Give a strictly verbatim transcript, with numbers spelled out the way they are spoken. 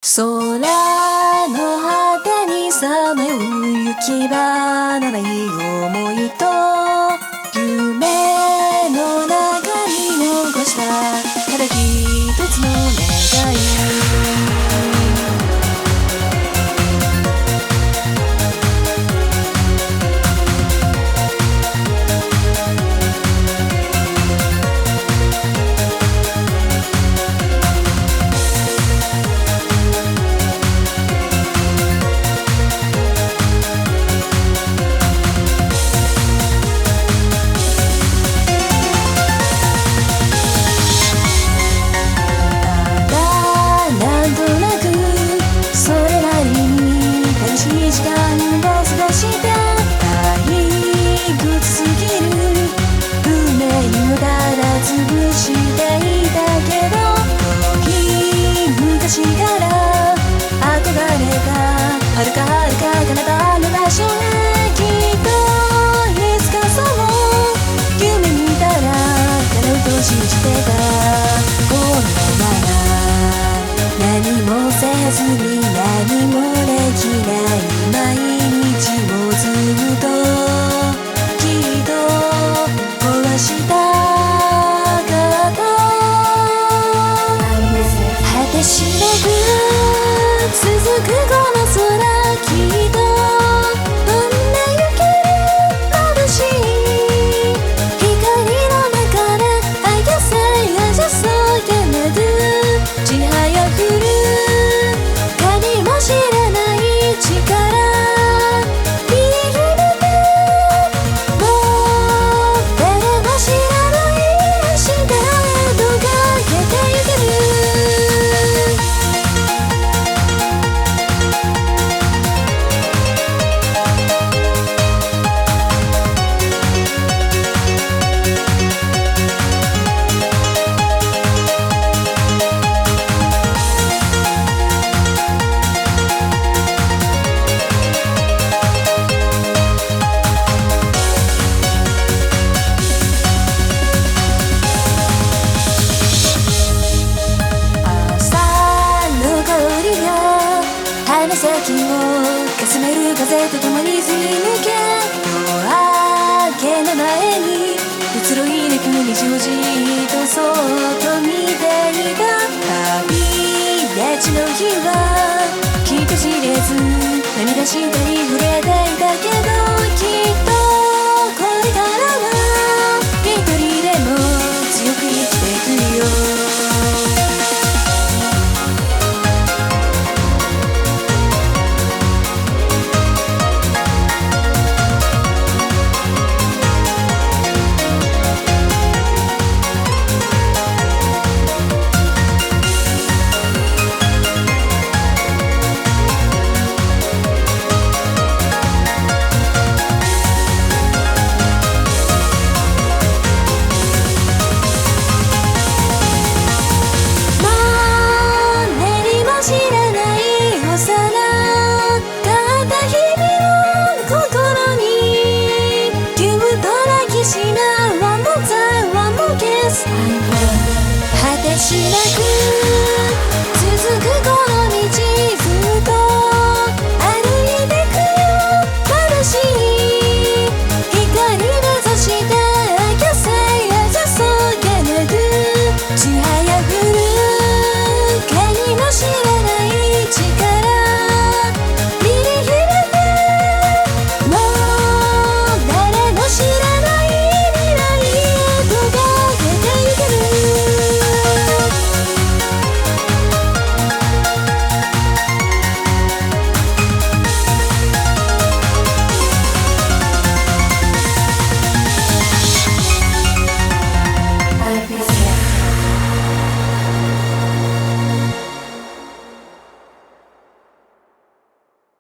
空の果てにさまよう行き場のない想いと夢の中に残したただ一つの願い。はるかはるか彼方の場所へきっといつかその夢見たら叶うと信じてた。このまま何もせずに何もできない毎日をずっときっと壊したかった果てしなく続くこの空きっと運命ゆける眩しい光の中で I can say I just saw you never ちはやふるかもしれない力見つめてもう誰も知らない明日へと駆けてゆける。鼻先をかすめる風とともにすり抜け夜明けの前に移ろいゆく虹をじっとそっと見ていた。旅立ちの日はきっと知れず涙したり触れていたけど